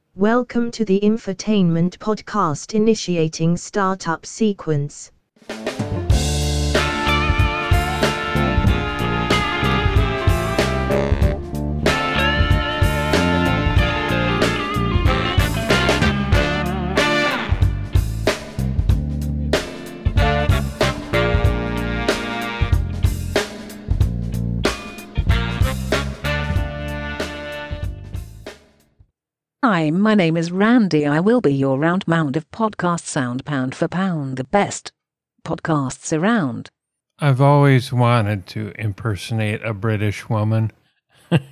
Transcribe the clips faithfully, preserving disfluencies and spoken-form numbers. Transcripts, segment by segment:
Welcome to the infotainment podcast initiating startup sequence. Hi, my name is Randy. I will be your round mound of podcast sound pound for pound, the best podcasts around. I've always wanted to impersonate a British woman, but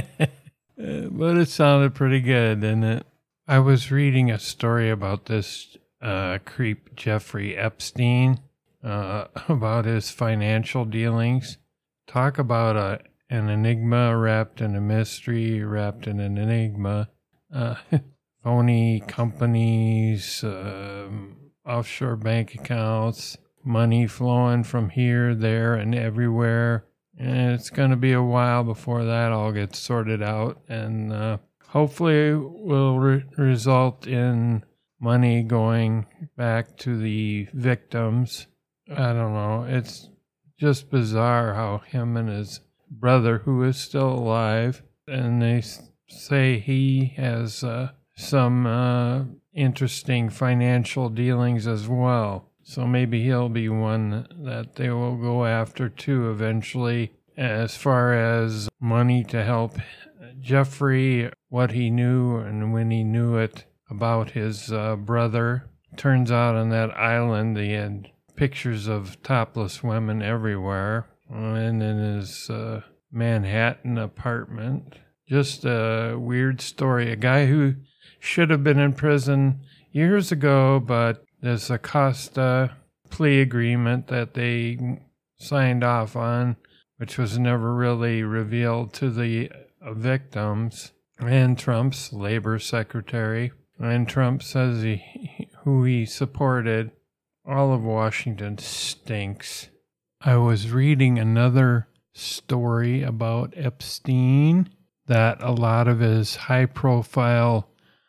it sounded pretty good, didn't it? I was reading a story about this uh, creep Jeffrey Epstein, uh, about his financial dealings. Talk about a, an enigma wrapped in a mystery, wrapped in an enigma. Uh, phony companies, uh, offshore bank accounts, money flowing from here, there, and everywhere. And it's going to be a while before that all gets sorted out. And uh, hopefully will re- result in money going back to the victims. I don't know. It's just bizarre how him and his brother, who is still alive, and they say he has uh, some uh, interesting financial dealings as well. So maybe he'll be one that they will go after too eventually. As far as money to help Jeffrey, what he knew and when he knew it about his uh, brother. Turns out on that island they had pictures of topless women everywhere. And in his uh, Manhattan apartment. Just a weird story. A guy who should have been in prison years ago, but there's a Costa plea agreement that they signed off on, which was never really revealed to the victims, and Trump's labor secretary. And Trump says he, who he supported. All of Washington stinks. I was reading another story about Epstein, that a lot of his high-profile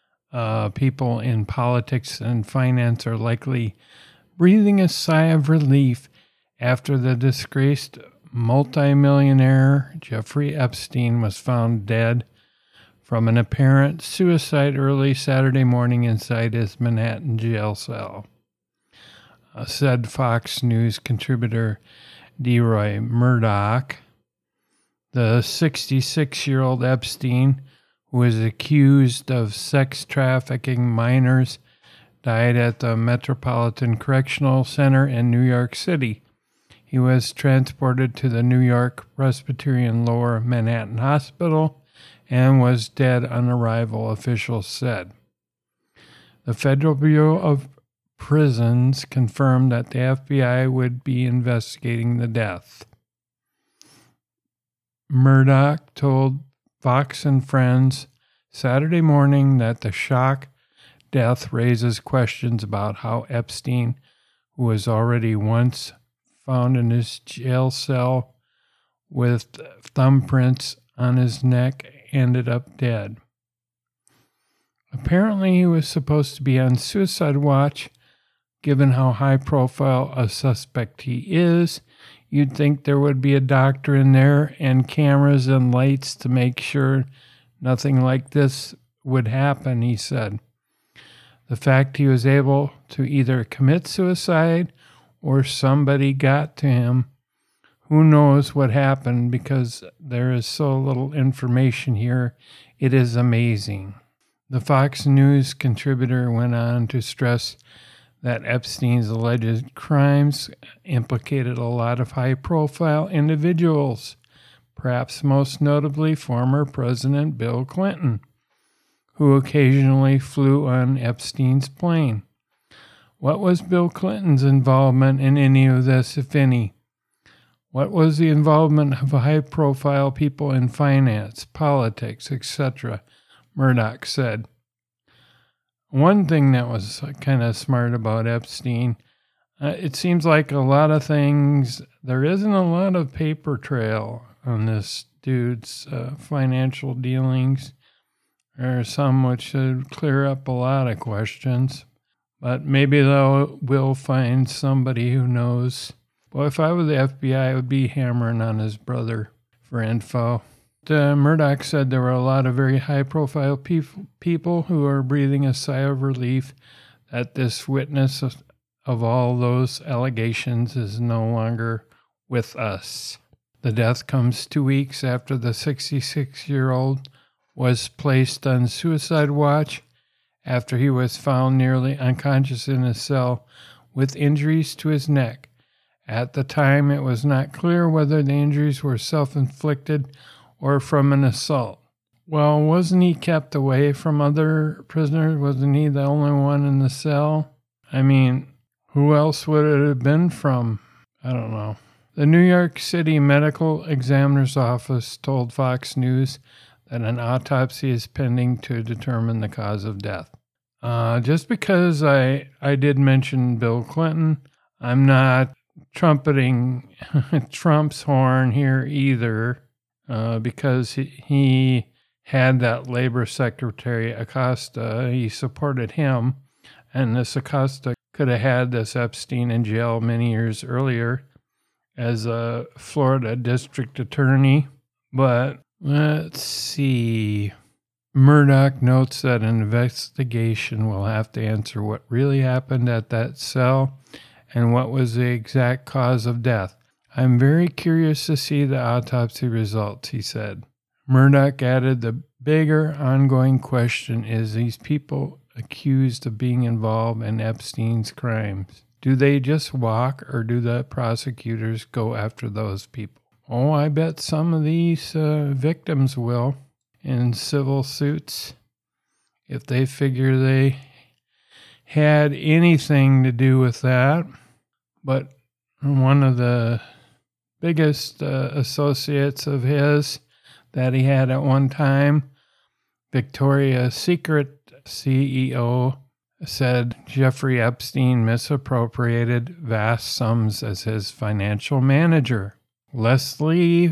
uh, people in politics and finance are likely breathing a sigh of relief after the disgraced multimillionaire Jeffrey Epstein was found dead from an apparent suicide early Saturday morning inside his Manhattan jail cell. Uh, said Fox News contributor DeRoy Murdoch. The sixty-six-year-old Epstein, who is accused of sex trafficking minors, died at the Metropolitan Correctional Center in New York City. He was transported to the New York Presbyterian Lower Manhattan Hospital and was dead on arrival, officials said. The Federal Bureau of Prisons confirmed that the F B I would be investigating the death. Murdoch told Fox and Friends Saturday morning that the shock death raises questions about how Epstein, who was already once found in his jail cell with thumbprints on his neck, ended up dead. Apparently, he was supposed to be on suicide watch, given how high-profile a suspect he is. You'd think there would be a doctor in there and cameras and lights to make sure nothing like this would happen, he said. The fact he was able to either commit suicide or somebody got to him, who knows what happened because there is so little information here. It is amazing. The Fox News contributor went on to stress that Epstein's alleged crimes implicated a lot of high-profile individuals, perhaps most notably former President Bill Clinton, who occasionally flew on Epstein's plane. What was Bill Clinton's involvement in any of this, if any? What was the involvement of high-profile people in finance, politics, et cetera? Murdoch said. One thing that was kind of smart about Epstein, uh, it seems like a lot of things, there isn't a lot of paper trail on this dude's uh, financial dealings. There are some which should clear up a lot of questions. But maybe they'll we'll find somebody who knows. Well, if I were the F B I, I would be hammering on his brother for info. Uh, Murdoch said there were a lot of very high-profile pe- people who are breathing a sigh of relief that this witness of, of all those allegations is no longer with us. The death comes two weeks after the sixty-six-year-old was placed on suicide watch after he was found nearly unconscious in his cell with injuries to his neck. At the time, it was not clear whether the injuries were self-inflicted or from an assault. Well, wasn't he kept away from other prisoners? Wasn't he the only one in the cell? I mean, who else would it have been from? I don't know. The New York City Medical Examiner's Office told Fox News that an autopsy is pending to determine the cause of death. Uh, just because I, I did mention Bill Clinton, I'm not trumpeting Trump's horn here either, uh, because he, he had that Labor Secretary Acosta. He supported him, and this Acosta could have had this Epstein in jail many years earlier as a Florida district attorney. But let's see. Murdoch notes that an investigation will have to answer what really happened at that cell and what was the exact cause of death. I'm very curious to see the autopsy results, he said. Murdoch added, the bigger ongoing question is these people accused of being involved in Epstein's crimes. Do they just walk, or do the prosecutors go after those people? Oh, I bet some of these uh, victims will in civil suits if they figure they had anything to do with that. But one of the biggest uh, associates of his that he had at one time, Victoria's Secret C E O, said Jeffrey Epstein misappropriated vast sums as his financial manager. Leslie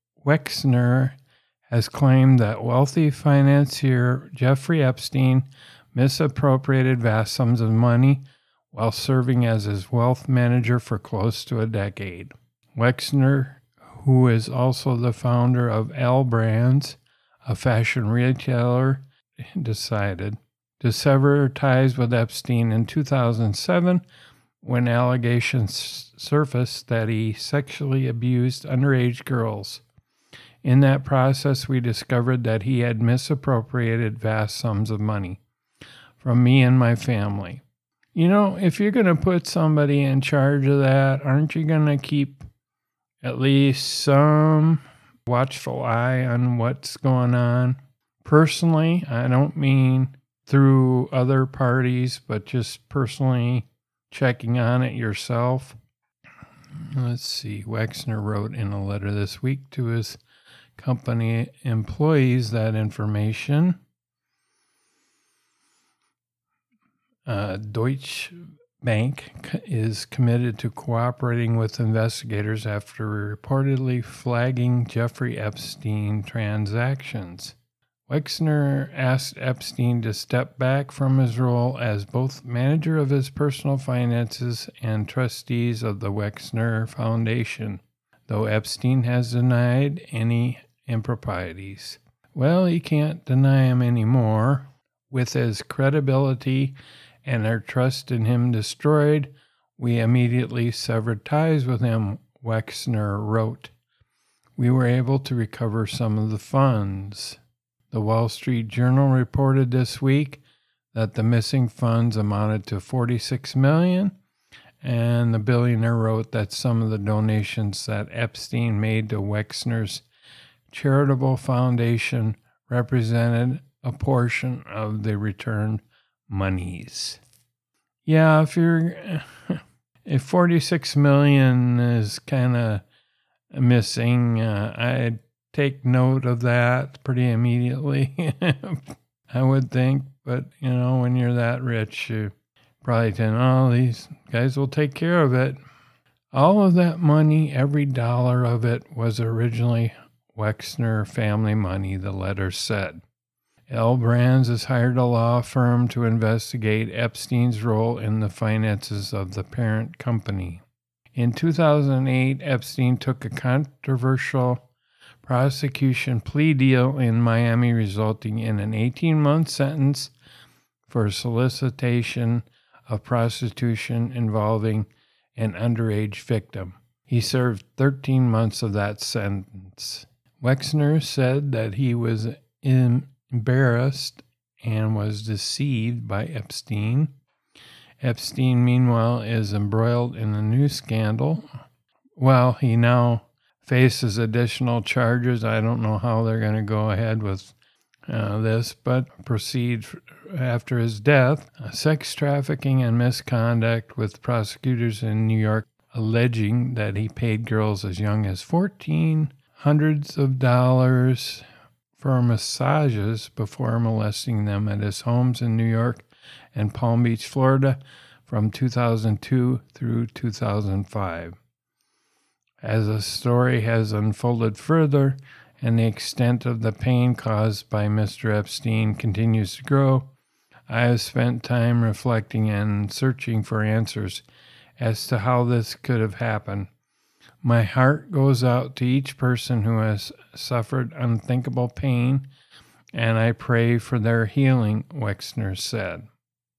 Wexner has claimed that wealthy financier Jeffrey Epstein misappropriated vast sums of money while serving as his wealth manager for close to a decade. Wexner, who is also the founder of L Brands, a fashion retailer, decided to sever ties with Epstein in two thousand seven when allegations surfaced that he sexually abused underage girls. In that process, we discovered that he had misappropriated vast sums of money from me and my family. You know, if you're going to put somebody in charge of that, aren't you going to keep at least some watchful eye on what's going on? Personally, I don't mean through other parties, but just personally checking on it yourself. Let's see. Wexner wrote in a letter this week to his company employees that information. Uh, Deutsche Bank is committed to cooperating with investigators after reportedly flagging Jeffrey Epstein transactions. Wexner asked Epstein to step back from his role as both manager of his personal finances and trustees of the Wexner Foundation, though Epstein has denied any improprieties. Well, he can't deny him anymore. With his credibility and our trust in him destroyed, we immediately severed ties with him, Wexner wrote. We were able to recover some of the funds. The Wall Street Journal reported this week that the missing funds amounted to forty-six million dollars, and the billionaire wrote that some of the donations that Epstein made to Wexner's charitable foundation represented a portion of the returned monies. Yeah, if you're if forty-six million is kind of missing, uh, I'd take note of that pretty immediately. I would think, but you know, when you're that rich, you probably think, oh, these guys will take care of it. All of that money, every dollar of it, was originally Wexner family money, the letter said. L. Brands has hired a law firm to investigate Epstein's role in the finances of the parent company. In two thousand eight, Epstein took a controversial prosecution plea deal in Miami, resulting in an eighteen-month sentence for solicitation of prostitution involving an underage victim. He served thirteen months of that sentence. Wexner said that he was embarrassed and was deceived by Epstein. Epstein, meanwhile, is embroiled in a new scandal. Well, he now faces additional charges. I don't know how they're going to go ahead with uh, this, but proceed after his death. Sex trafficking and misconduct, with prosecutors in New York alleging that he paid girls as young as fourteen, hundreds of dollars for massages before molesting them at his homes in New York and Palm Beach, Florida, from two thousand two through two thousand five. As the story has unfolded further and the extent of the pain caused by Mister Epstein continues to grow, I have spent time reflecting and searching for answers as to how this could have happened. My heart goes out to each person who has suffered unthinkable pain, and I pray for their healing, Wexner said.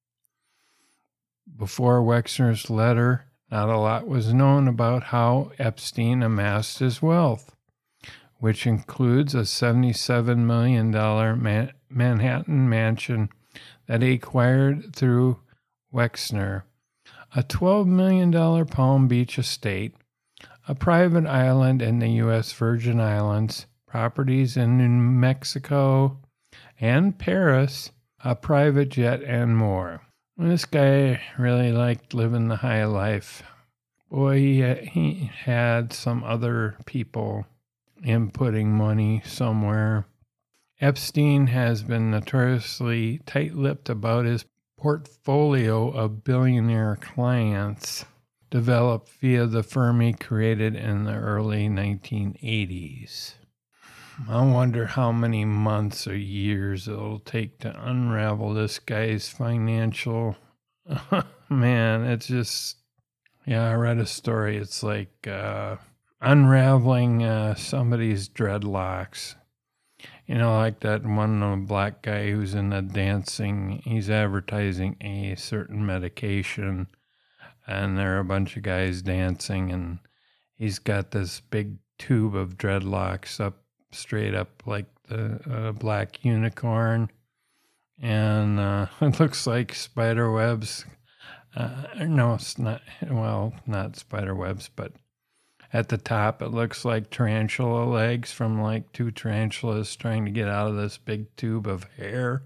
Before Wexner's letter, not a lot was known about how Epstein amassed his wealth, which includes a seventy-seven million dollars Man- Manhattan mansion that he acquired through Wexner, a twelve million dollars Palm Beach estate, a private island in the U S Virgin Islands, properties in New Mexico and Paris, a private jet, and more. This guy really liked living the high life. Boy, he, he had some other people inputting money somewhere. Epstein has been notoriously tight-lipped about his portfolio of billionaire clients developed via the firm he created in the early nineteen eighties. I wonder how many months or years it'll take to unravel this guy's financial... Man, it's just... Yeah, I read a story. It's like uh, unraveling uh, somebody's dreadlocks. You know, like that one uh, black guy who's in the dancing, he's advertising a certain medication, and there are a bunch of guys dancing, and he's got this big tube of dreadlocks up, straight up like the uh, black unicorn, and uh, it looks like spider webs. Uh, no, it's not, well, not spider webs, but at the top, it looks like tarantula legs from like two tarantulas trying to get out of this big tube of hair.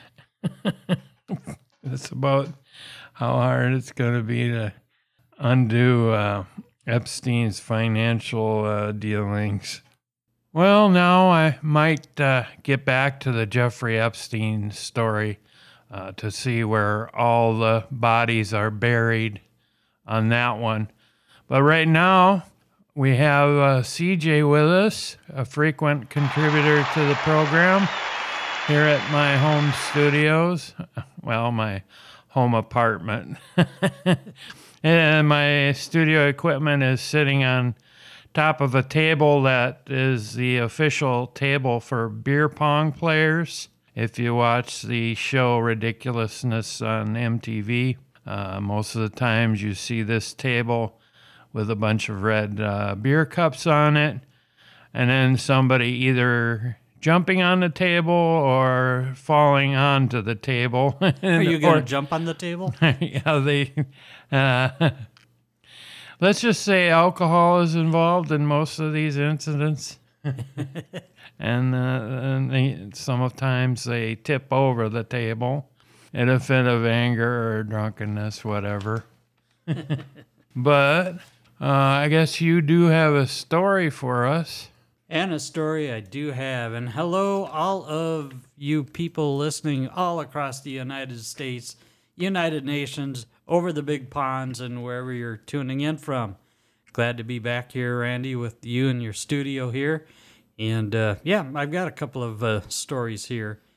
It's about how hard it's going to be to undo uh, Epstein's financial uh, dealings. Well, now I might uh, get back to the Jeffrey Epstein story uh, to see where all the bodies are buried on that one. But right now, we have uh, C J with us, a frequent contributor to the program here at my home studios. Well, my home apartment. And my studio equipment is sitting on top of a table that is the official table for beer pong players. If you watch the show Ridiculousness on M T V, uh, most of the times you see this table with a bunch of red uh, beer cups on it, and then somebody either jumping on the table or falling onto the table. Are you going to jump on the table? Yeah, they... Uh, let's just say alcohol is involved in most of these incidents. and uh, and they, sometimes they tip over the table in a fit of anger or drunkenness, whatever. But... Uh, I guess you do have a story for us. And a story I do have. And hello, all of you people listening all across the United States, United Nations, over the big ponds, and wherever you're tuning in from. Glad to be back here, Randy, with you in your studio here. And uh, yeah, I've got a couple of uh, stories here.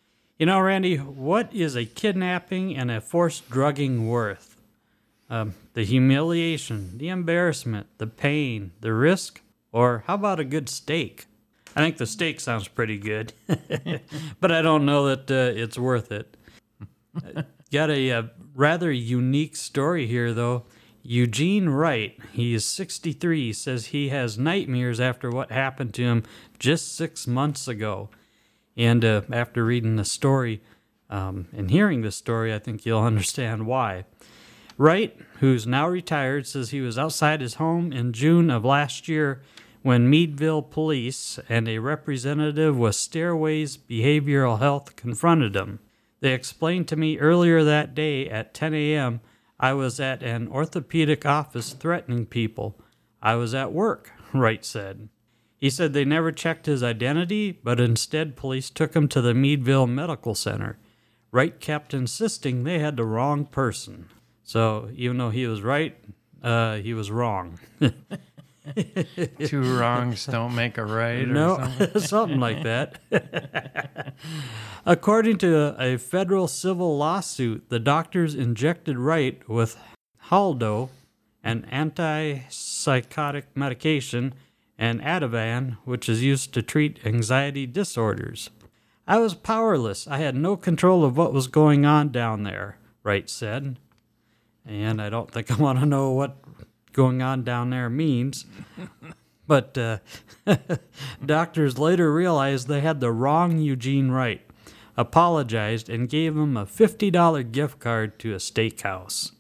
You know, Randy, what is a kidnapping and a forced drugging worth? Um, the humiliation, the embarrassment, the pain, the risk, or how about a good steak? I think the steak sounds pretty good, but I don't know that uh, it's worth it. Got a, a rather unique story here, though. Eugene Wright, he is sixty-three, says he has nightmares after what happened to him just six months ago. And uh, after reading the story um, and hearing the story, I think you'll understand why. Wright, who's now retired, says he was outside his home in June of last year when Meadville police and a representative with Stairways Behavioral Health confronted him. They explained to me earlier that day at ten a.m. I was at an orthopedic office threatening people. I was at work, Wright said. He said they never checked his identity, but instead police took him to the Meadville Medical Center. Wright kept insisting they had the wrong person. So even though he was right, uh, he was wrong. Two wrongs don't make a right, or no, something? something like that. According to a federal civil lawsuit, the doctors injected Wright with Haldo, an antipsychotic medication, and Ativan, which is used to treat anxiety disorders. I was powerless. I had no control of what was going on down there, Wright said. And I don't think I want to know what going on down there means. But uh, doctors later realized they had the wrong Eugene Wright, apologized, and gave him a fifty dollars gift card to a steakhouse.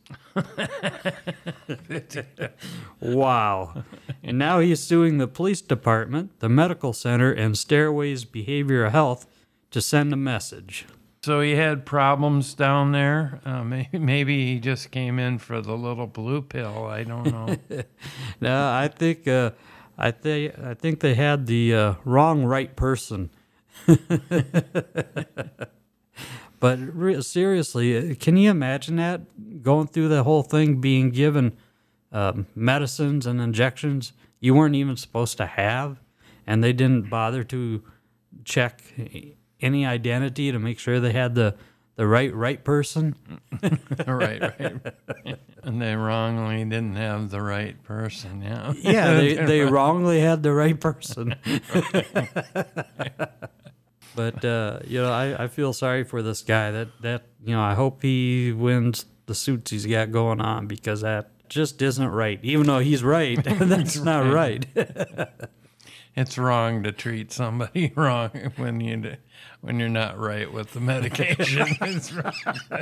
Wow. And now he's suing the police department, the medical center, and Stairways Behavioral Health to send a message. So he had problems down there. Uh, maybe, maybe he just came in for the little blue pill. I don't know. No, I think uh, I think I think they had the uh, wrong right person. But re- seriously, can you imagine that? Going through the whole thing, being given um, medicines and injections you weren't even supposed to have, and they didn't bother to check any identity to make sure they had the, the right right person. right, right. And they wrongly didn't have the right person, yeah. Yeah, they, they wrongly had the right person. But, uh, you know, I, I feel sorry for this guy. That, that you know, I hope he wins the suits he's got going on, because that just isn't right. Even though he's right, that's not right. It's wrong to treat somebody wrong when you when you're not right with the medication. It's wrong.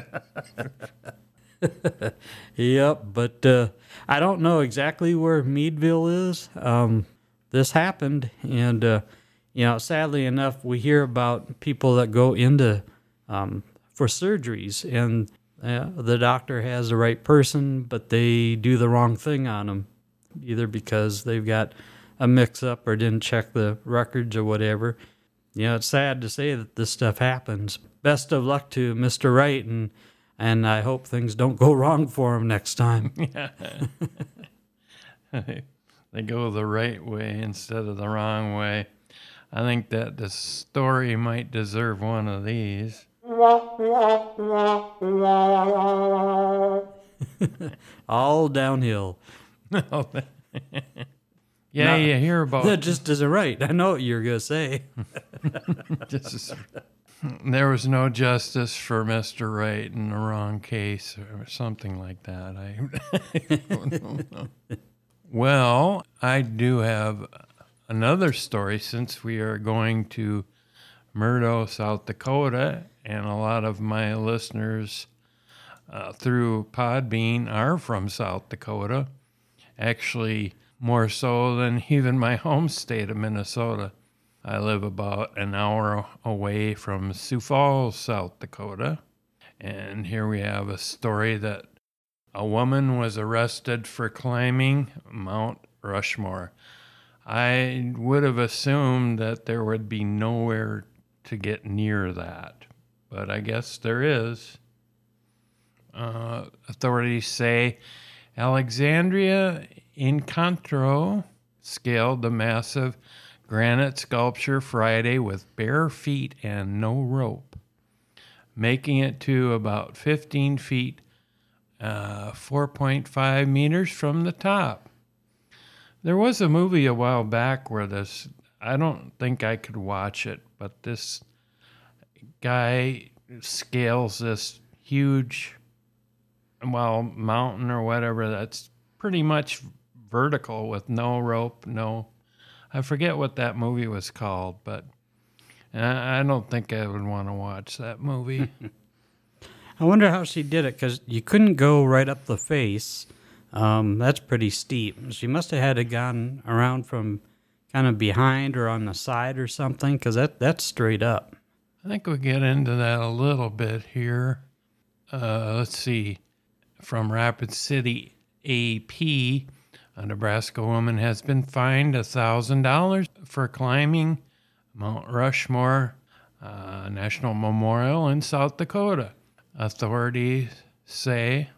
Yep, but uh, I don't know exactly where Meadville is. Um, this happened, and uh, you know, sadly enough, we hear about people that go into um, for surgeries, and uh, the doctor has the right person, but they do the wrong thing on them, either because they've got a mix-up or didn't check the records or whatever. You know, it's sad to say that this stuff happens. Best of luck to Mister Wright, and and I hope things don't go wrong for him next time. Yeah. They go the right way instead of the wrong way. I think that the story might deserve one of these. All downhill. Yeah, No, you hear about that just isn't right. I know what you're going to say. just, there was no justice for Mister Wright in the wrong case or something like that. I don't know. Well, I do have another story, since we are going to Murdo, South Dakota, and a lot of my listeners uh, through Podbean are from South Dakota. Actually, more so than even my home state of Minnesota. I live about an hour away from Sioux Falls, South Dakota. And here we have a story that a woman was arrested for climbing Mount Rushmore. I would have assumed that there would be nowhere to get near that, but I guess there is. Uh, authorities say Alexandria Encontro scaled the massive granite sculpture Friday with bare feet and no rope. making it to about fifteen feet, uh, four point five meters from the top. There was a movie a while back where this, I don't think I could watch it, but this guy scales this huge, well, mountain or whatever that's pretty much vertical with no rope, no, I forget what that movie was called, but I don't think I would want to watch that movie. I wonder how she did it, because you couldn't go right up the face. Um, that's pretty steep. She must have had to gone around from kind of behind or on the side or something, because that, that's straight up. I think we'll get into that a little bit here. Uh, let's see. From Rapid City A P, a Nebraska woman has been fined one thousand dollars for climbing Mount Rushmore uh, National Memorial in South Dakota. Authorities say,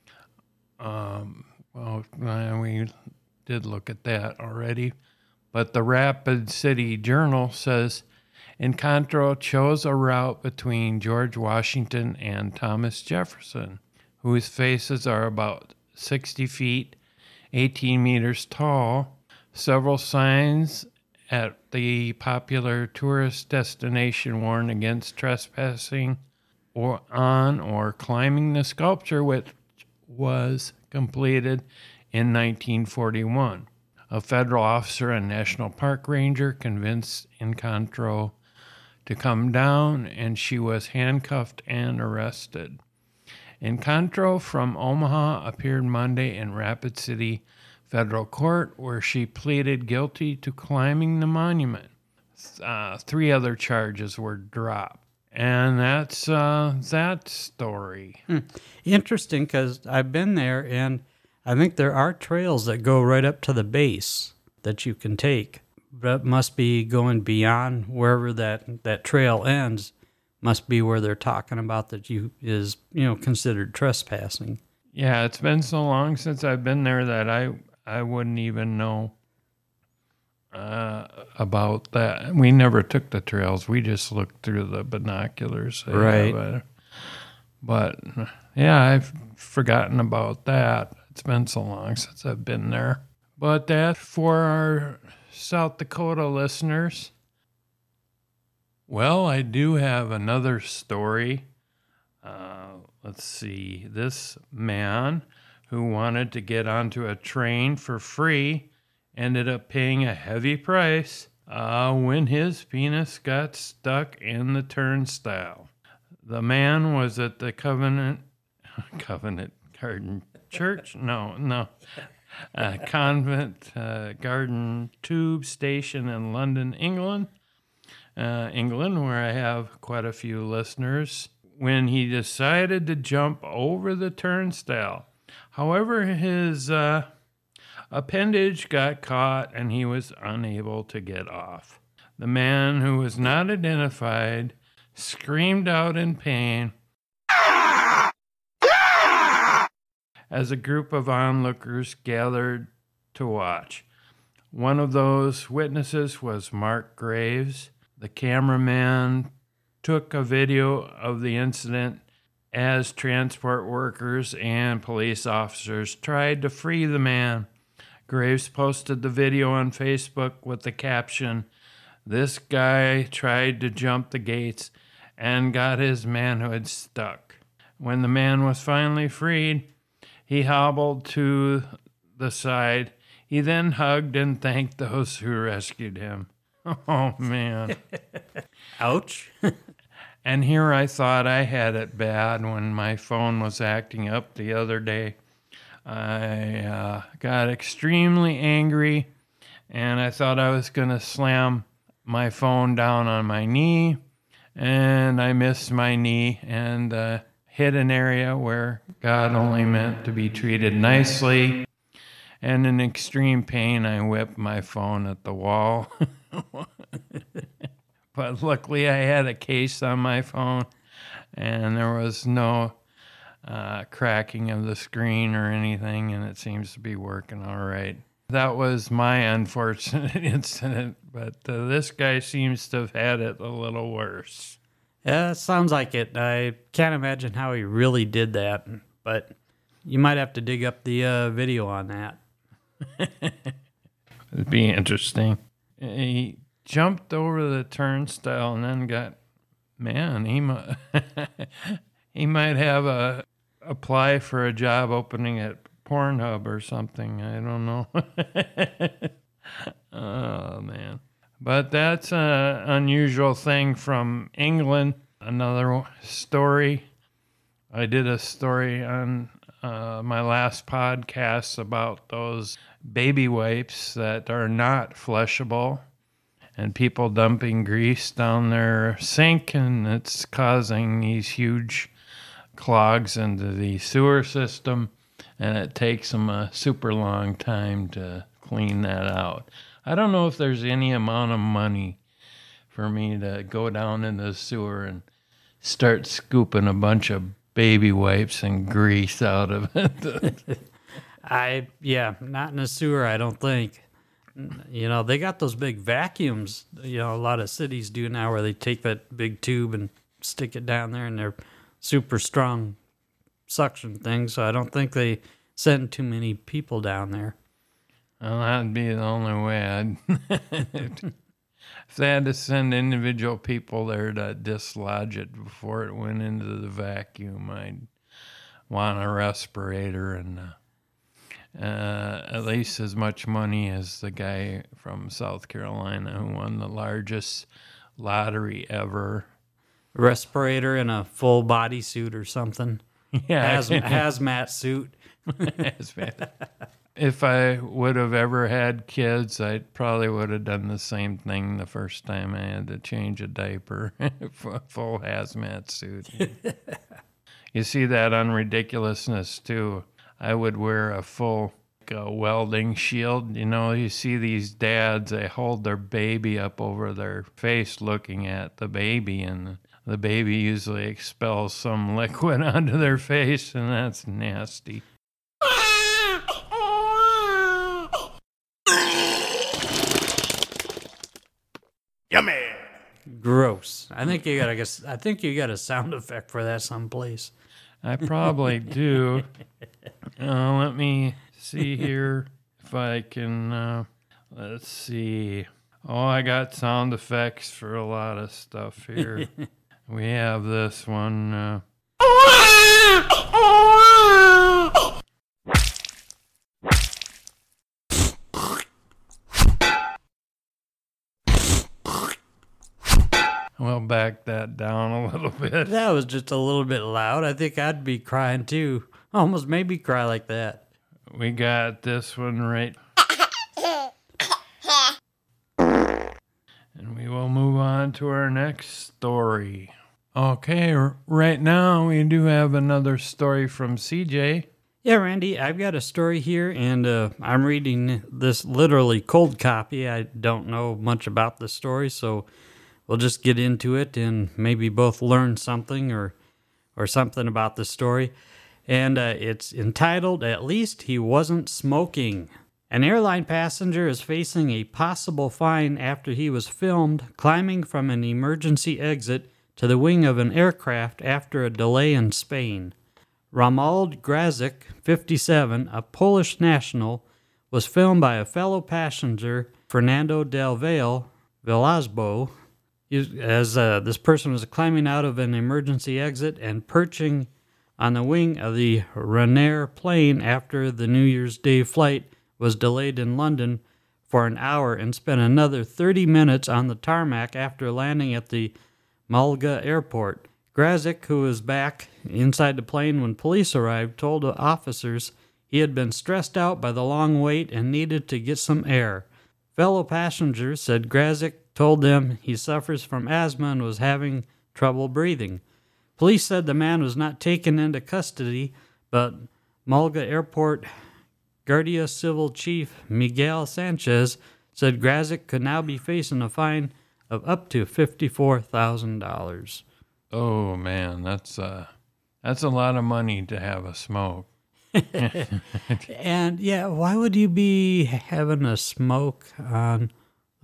um, well, we did look at that already, but the Rapid City Journal says Encontro chose a route between George Washington and Thomas Jefferson, whose faces are about sixty feet, eighteen meters tall. Several signs at the popular tourist destination warn against trespassing or on or climbing the sculpture, which was completed in nineteen forty-one. A federal officer and national park ranger convinced Encontro to come down, and she was handcuffed and arrested. Encontro from Omaha appeared Monday in Rapid City Federal Court, where she pleaded guilty to climbing the monument. Uh, three other charges were dropped. And that's uh, that story. Hmm. Interesting, because I've been there, and I think there are trails that go right up to the base that you can take. That must be going beyond wherever that, that trail ends. Must be where they're talking about that you is you know considered trespassing. Yeah, it's been so long since I've been there that I I wouldn't even know uh, about that. We never took the trails. We just looked through the binoculars. Right. But, but yeah, I've forgotten about that. It's been so long since I've been there. But that for our South Dakota listeners. Well, I do have another story. Uh, let's see. This man who wanted to get onto a train for free ended up paying a heavy price uh, when his penis got stuck in the turnstile. The man was at the Covenant Covenant Garden Church? No, no. Uh, Convent uh, Garden Tube Station in London, England. Uh, England, where I have quite a few listeners, when he decided to jump over the turnstile. However, his uh, appendage got caught and he was unable to get off. The man, who was not identified, screamed out in pain as a group of onlookers gathered to watch. One of those witnesses was Mark Graves. The cameraman took a video of the incident as transport workers and police officers tried to free the man. Graves posted the video on Facebook with the caption, "This guy tried to jump the gates and got his manhood stuck." When the man was finally freed, he hobbled to the side. He then hugged and thanked those who rescued him. Oh, man. Ouch. And here I thought I had it bad when my phone was acting up the other day. I uh, got extremely angry, and I thought I was going to slam my phone down on my knee, and I missed my knee and uh, hit an area where God only meant to be treated nicely. And in extreme pain, I whipped my phone at the wall. But luckily, I had a case on my phone, and there was no uh, cracking of the screen or anything, and it seems to be working all right. That was my unfortunate incident, but uh, this guy seems to have had it a little worse. Yeah, it sounds like it. I can't imagine how he really did that, but you might have to dig up the uh, video on that. It'd be interesting. He jumped over the turnstile and then got, man, he might, he might have a apply for a job opening at Pornhub or something. I don't know. Oh, man. But that's an unusual thing from England. Another story. I did a story on uh, my last podcast about those baby wipes that are not flushable and people dumping grease down their sink, and it's causing these huge clogs into the sewer system, and it takes them a super long time to clean that out. I don't know if there's any amount of money for me to go down in the sewer and start scooping a bunch of baby wipes and grease out of it. I, yeah, not in a sewer, I don't think. You know, they got those big vacuums, you know, a lot of cities do now where they take that big tube and stick it down there, and they're super strong suction things, so I don't think they send too many people down there. Well, that'd be the only way I'd... If they had to send individual people there to dislodge it before it went into the vacuum, I'd want a respirator and uh, uh, at least as much money as the guy from South Carolina who won the largest lottery ever. Respirator and a full body suit or something. Yeah. Haz- hazmat suit. Hazmat. If I would have ever had kids, I probably would have done the same thing the first time I had to change a diaper. Full hazmat suit. You see that on Ridiculousness, too. I would wear a full uh, welding shield. You know, you see these dads, they hold their baby up over their face looking at the baby, and the baby usually expels some liquid onto their face, and that's nasty. Yummy. Gross. I think you got a, I think you got a sound effect for that someplace. I probably do. Uh, let me see here if I can. Uh, let's see. Oh, I got sound effects for a lot of stuff here. We have this one. Uh, We'll back that down a little bit. That was just a little bit loud. I think I'd be crying too. Almost made me cry like that. We got this one right. And we will move on to our next story. Okay, r- right now we do have another story from C J. Yeah, Randy, I've got a story here, and uh, I'm reading this literally cold copy. I don't know much about the story, so we'll just get into it and maybe both learn something or or something about the story. And uh, it's entitled, "At Least He Wasn't Smoking." An airline passenger is facing a possible fine after he was filmed climbing from an emergency exit to the wing of an aircraft after a delay in Spain. Romuald Grazik, fifty-seven, a Polish national, was filmed by a fellow passenger, Fernando del Valle Velasbo, as uh, this person was climbing out of an emergency exit and perching on the wing of the Ryanair plane after the New Year's Day flight was delayed in London for an hour and spent another thirty minutes on the tarmac after landing at the Malaga airport. Grazik, who was back inside the plane when police arrived, told officers he had been stressed out by the long wait and needed to get some air. Fellow passengers said Grazik told them he suffers from asthma and was having trouble breathing. Police said the man was not taken into custody, but Malaga Airport Guardia Civil Chief Miguel Sanchez said Grazik could now be facing a fine of up to fifty-four thousand dollars. Oh man, that's uh, that's a lot of money to have a smoke. And yeah, why would you be having a smoke on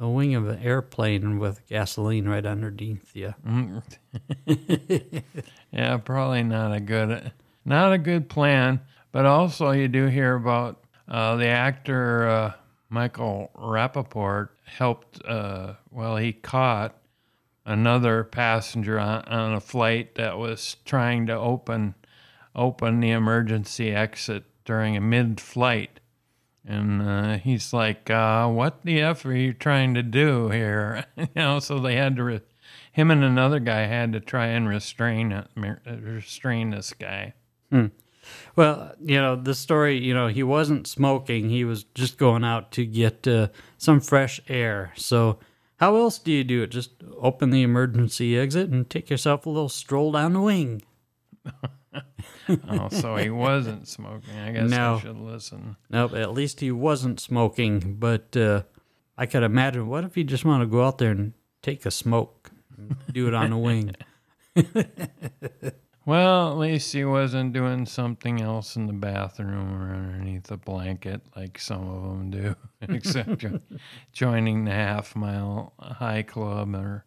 a wing of an airplane with gasoline right underneath you. Mm. Yeah, probably not a good, not a good plan. But also, you do hear about uh, the actor uh, Michael Rappaport helped. Uh, well, he caught another passenger on, on a flight that was trying to open open the emergency exit during a mid-flight. And uh, he's like, uh, what the F are you trying to do here? you know, so they had to, re- him and another guy had to try and restrain it, restrain this guy. Hmm. Well, you know, the story, you know, he wasn't smoking. He was just going out to get uh, some fresh air. So how else do you do it? Just open the emergency exit and take yourself a little stroll down the wing. Oh, so he wasn't smoking. I guess No. I should listen. Nope, at least he wasn't smoking. But uh, I could imagine, what if he just wanted to go out there and take a smoke and do it on the wing? Well, at least he wasn't doing something else in the bathroom or underneath a blanket like some of them do, except jo- joining the Half Mile High Club or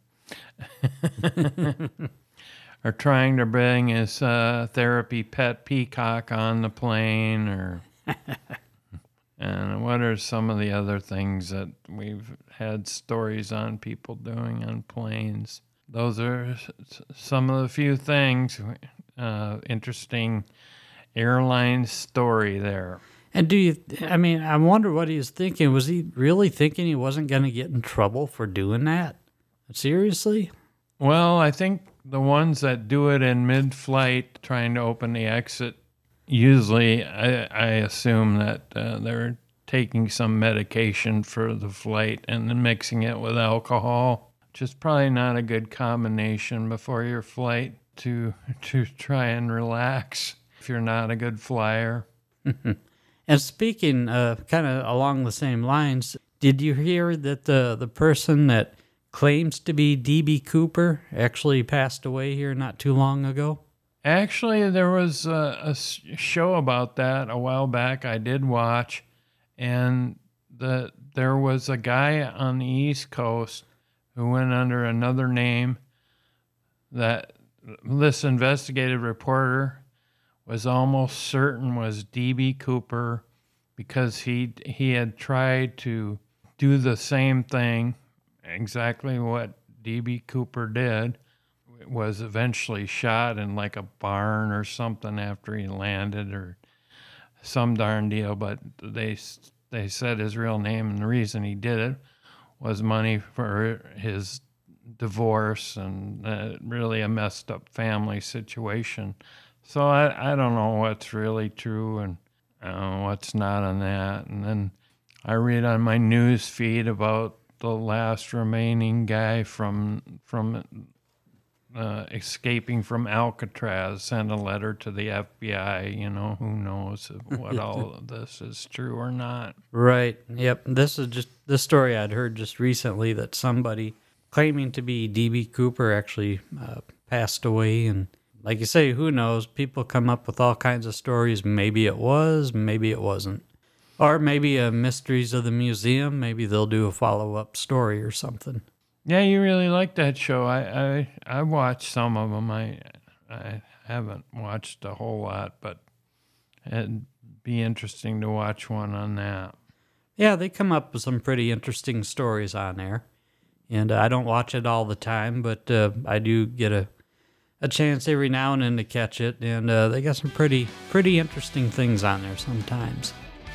or trying to bring his uh, therapy pet peacock on the plane, or and what are some of the other things that we've had stories on people doing on planes? Those are s- some of the few things. Uh, interesting airline story there. And do you, I mean, I wonder what he was thinking. Was he really thinking he wasn't going to get in trouble for doing that? Seriously? Well, I think the ones that do it in mid-flight, trying to open the exit, usually I, I assume that uh, they're taking some medication for the flight and then mixing it with alcohol, which is probably not a good combination before your flight to to try and relax if you're not a good flyer. And speaking uh, kind of along the same lines, did you hear that the, the person that claims to be D B. Cooper actually passed away here not too long ago? Actually, there was a, a s- show about that a while back I did watch, and the there was a guy on the East Coast who went under another name that this investigative reporter was almost certain was D B. Cooper, because he he had tried to do the same thing, exactly what D B. Cooper did. Was eventually shot in like a barn or something after he landed, or some darn deal. But they they said his real name, and the reason he did it was money for his divorce, and uh, really a messed up family situation. So I, I don't know what's really true and uh, what's not on that. And then I read on my news feed about the last remaining guy from from uh, escaping from Alcatraz, sent a letter to the F B I. You know, who knows what all of this is true or not. Right. Yep. This is just this story I'd heard just recently that somebody claiming to be D B. Cooper actually uh, passed away. And like you say, who knows? People come up with all kinds of stories. Maybe it was, maybe it wasn't. Or maybe uh, Mysteries of the Museum. Maybe they'll do a follow-up story or something. Yeah, you really like that show. I I, I watched some of them. I I haven't watched a whole lot, but it'd be interesting to watch one on that. Yeah, they come up with some pretty interesting stories on there. And uh, I don't watch it all the time, but uh, I do get a a chance every now and then to catch it. And uh, they got some pretty pretty interesting things on there sometimes.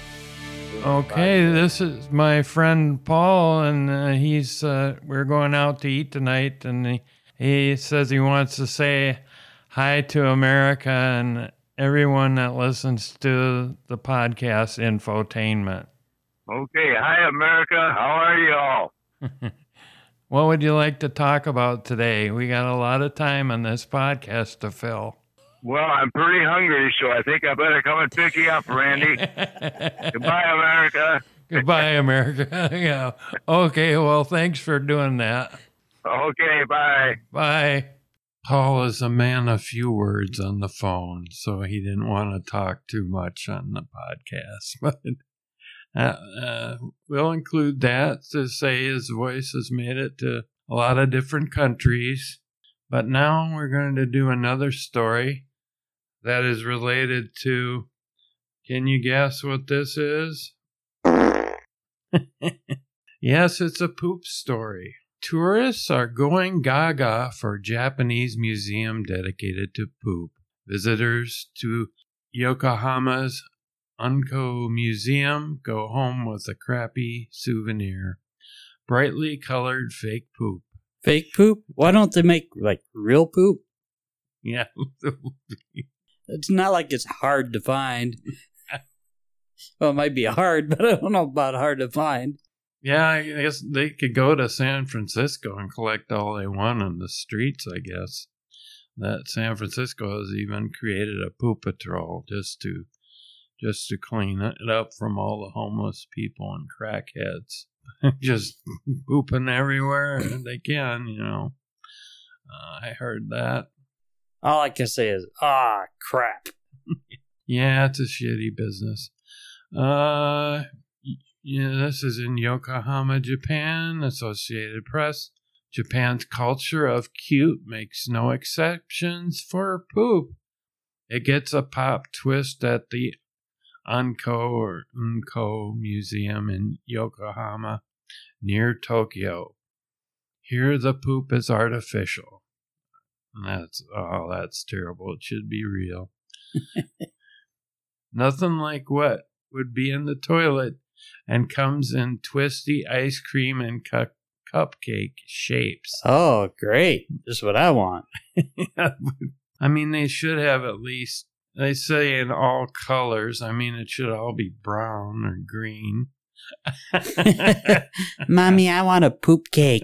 Okay, this is my friend Paul, and uh, he's uh, we're going out to eat tonight, and he, he says he wants to say hi to America and everyone that listens to the podcast Infotainment. Okay, hi America. How are you all? What would you like to talk about today? We got a lot of time on this podcast to fill. Well, I'm pretty hungry, so I think I better come and pick you up, Randy. Goodbye, America. Goodbye, America. Yeah. Okay, well, thanks for doing that. Okay, bye. Bye. Paul is a man of few words on the phone, so he didn't want to talk too much on the podcast. But Uh, uh, we'll include that to say his voice has made it to a lot of different countries. But now we're going to do another story that is related to, can you guess what this is? Yes, it's a poop story. Tourists are going gaga for Japanese museum dedicated to poop. Visitors to Yokohama's Unko Museum go home with a crappy souvenir. Brightly colored fake poop. Fake poop? Why don't they make, like, real poop? Yeah. It's not like it's hard to find. Well, it might be hard, but I don't know about hard to find. Yeah, I guess they could go to San Francisco and collect all they want on the streets, I guess. That San Francisco has even created a poop patrol just to just to clean it up from all the homeless people and crackheads. Just pooping everywhere they can, you know. Uh, I heard that. All I can say is, ah, crap. Yeah, it's a shitty business. Uh, yeah, this is in Yokohama, Japan. Associated Press. Japan's culture of cute makes no exceptions for poop. It gets a pop twist at the Unko or Unko Museum in Yokohama near Tokyo. Here the poop is artificial. And that's, oh, that's terrible. It should be real. Nothing like what would be in the toilet and comes in twisty ice cream and cu- cupcake shapes. Oh, great. Just what I want. I mean, they should have at least, they say in all colors. I mean, it should all be brown or green. Mommy, I want a poop cake.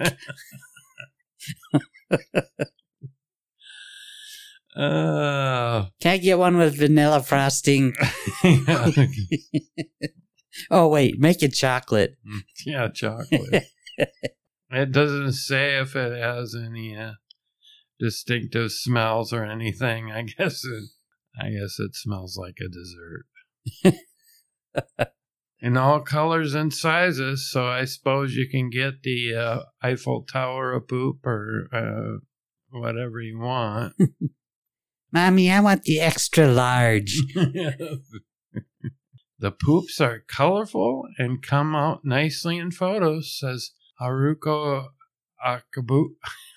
uh, Can I get one with vanilla frosting? Oh, wait, make it chocolate. Yeah, chocolate. It doesn't say if it has any uh, distinctive smells or anything. I guess it, I guess it smells like a dessert. In all colors and sizes, so I suppose you can get the uh, Eiffel Tower of poop or uh, whatever you want. Mommy, I want the extra large. The poops are colorful and come out nicely in photos, says Haruko Akubo.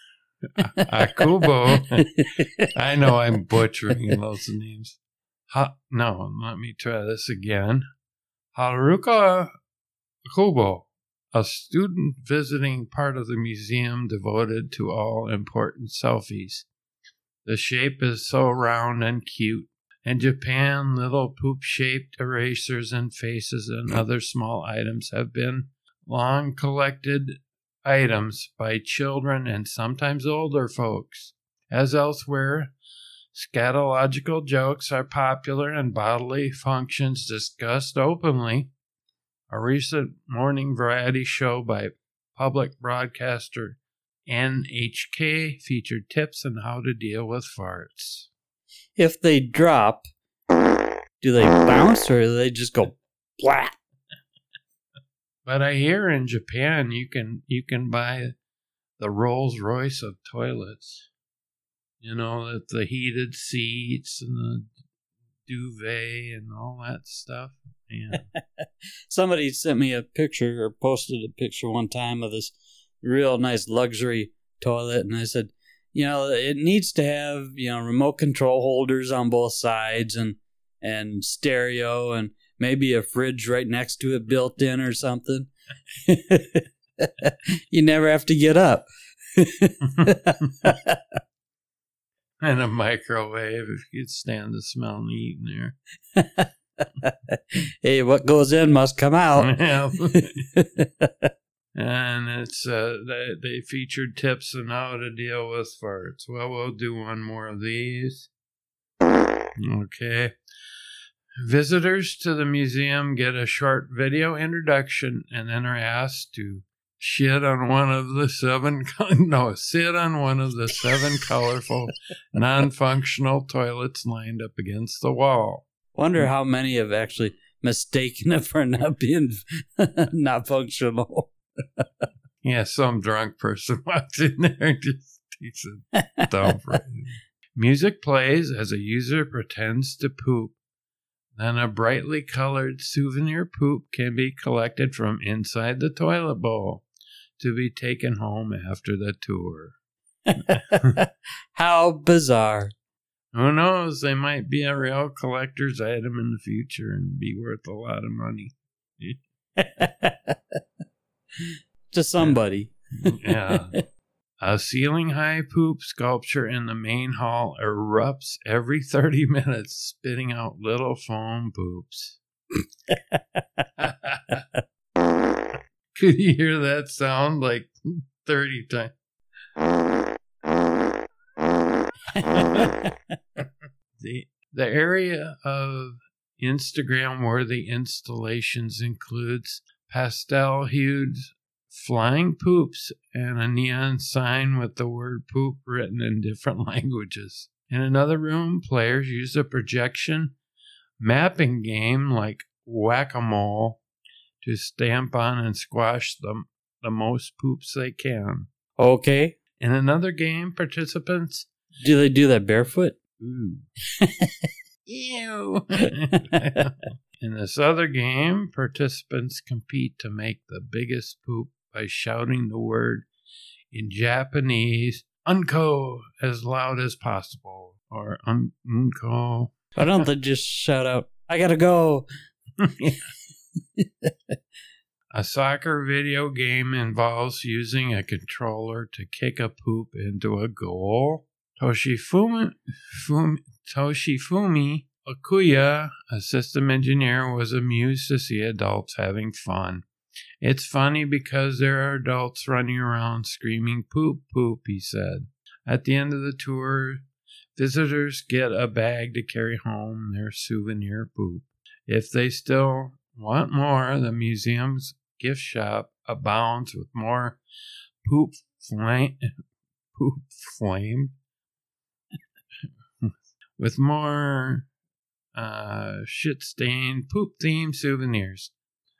Akubo. I know I'm butchering those names. Ha- no, let me try this again. Haruko Akubo, a student visiting part of the museum devoted to all important selfies. The shape is so round and cute. In Japan, little poop-shaped erasers and faces and other small items have been long collected items by children and sometimes older folks. As elsewhere, scatological jokes are popular and bodily functions discussed openly. A recent morning variety show by public broadcaster N H K featured tips on how to deal with farts. If they drop, do they bounce or do they just go flat? But I hear in Japan you can you can buy the Rolls Royce of toilets. You know, the, the heated seats and the duvet and all that stuff. Man. Somebody sent me a picture or posted a picture one time of this real nice luxury toilet, and I said, you know, it needs to have, you know, remote control holders on both sides and and stereo and maybe a fridge right next to it built in or something. You never have to get up. And a microwave if you'd stand the smell and eat in there. Hey, what goes in must come out. Yeah. And it's uh, they, they featured tips on how to deal with farts. Well, we'll do one more of these. Okay. Visitors to the museum get a short video introduction and then are asked to shit on one of the seven, no, sit on one of the seven colorful, non-functional toilets lined up against the wall. Wonder how many have actually mistaking it for not being not functional. Yeah, some drunk person walks in there and just takes it down for it. Music plays as a user pretends to poop. Then a brightly colored souvenir poop can be collected from inside the toilet bowl to be taken home after the tour. How bizarre. Who knows? They might be a real collector's item in the future and be worth a lot of money. To somebody. Yeah. A ceiling-high poop sculpture in the main hall erupts every thirty minutes, spitting out little foam poops. Could you hear that sound like thirty times? the, the area of Instagram-worthy installations includes pastel-hued flying poops and a neon sign with the word poop written in different languages. In another room, players use a projection mapping game like Whack-A-Mole to stamp on and squash the, the most poops they can. Okay. In another game, participants... Do they do that barefoot? Ooh. Ew. In this other game, participants compete to make the biggest poop by shouting the word in Japanese, unko, as loud as possible. Or un- unko. Why don't they just shout out, I gotta go? A soccer video game involves using a controller to kick a poop into a goal. Toshifumi, Fumi, Toshifumi Okuya, a system engineer, was amused to see adults having fun. It's funny because there are adults running around screaming poop, poop, he said. At the end of the tour, visitors get a bag to carry home their souvenir poop. If they still want more, the museum's gift shop abounds with more poop flame, poop flame, with more uh, shit-stained, poop-themed souvenirs.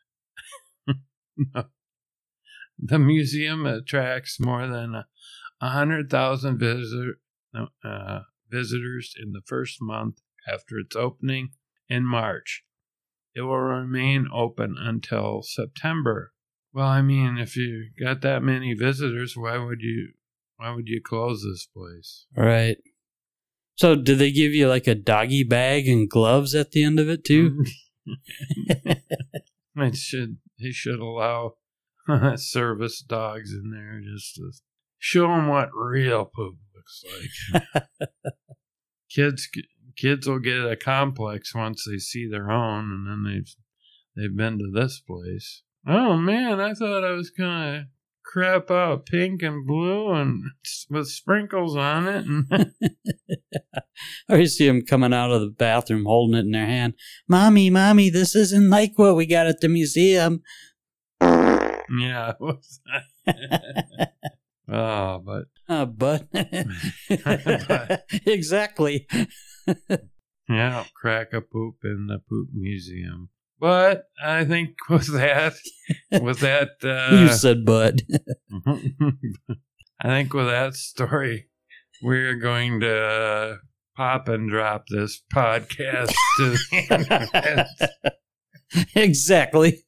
The museum attracts more than a hundred thousand visitor, uh, visitors in the first month after its opening in March. It will remain open until September. Well, I mean, if you got that many visitors, why would you why would you close this place? Right. So, do they give you like a doggy bag and gloves at the end of it too? It should. They should allow service dogs in there just to show them what real poop looks like. kids, kids will get a complex once they see their own, and then they've they've been to this place. Oh man, I thought I was gonna crap out pink and blue and with sprinkles on it. And or you see them coming out of the bathroom holding it in their hand. Mommy, mommy, this isn't like what we got at the museum. Yeah. Oh, but. Uh, but. but. Exactly. Yeah, crack a poop in the poop museum. But I think with that, with that, uh, you said but. I think with that story, we're going to uh, pop and drop this podcast to the internet. Exactly.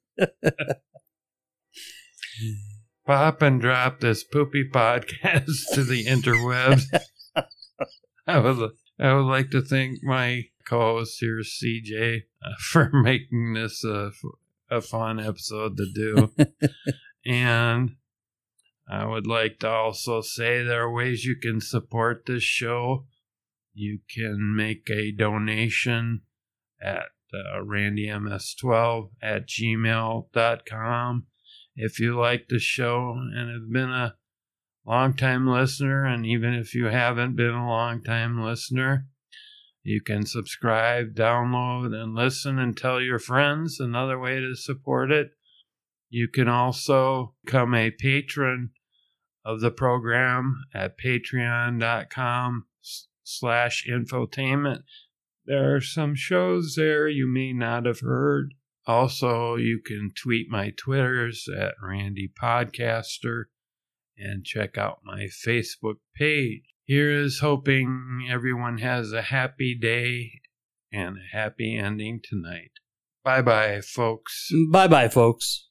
Pop and drop this poopy podcast to the interwebs. I would, I would like to thank my co-host here, C J, uh, for making this uh, a fun episode to do. And I would like to also say there are ways you can support this show. You can make a donation at uh, randy m s twelve at gmail dot com. If you like the show and have been a long-time listener, and even if you haven't been a long-time listener, you can subscribe, download, and listen and tell your friends. Another way to support it. You can also become a patron of the program at patreon dot com slash infotainment. There are some shows there you may not have heard Also, you can tweet my Twitters at Randy Podcaster and check out my Facebook page. Here is hoping everyone has a happy day and a happy ending tonight. Bye-bye, folks. Bye-bye, folks.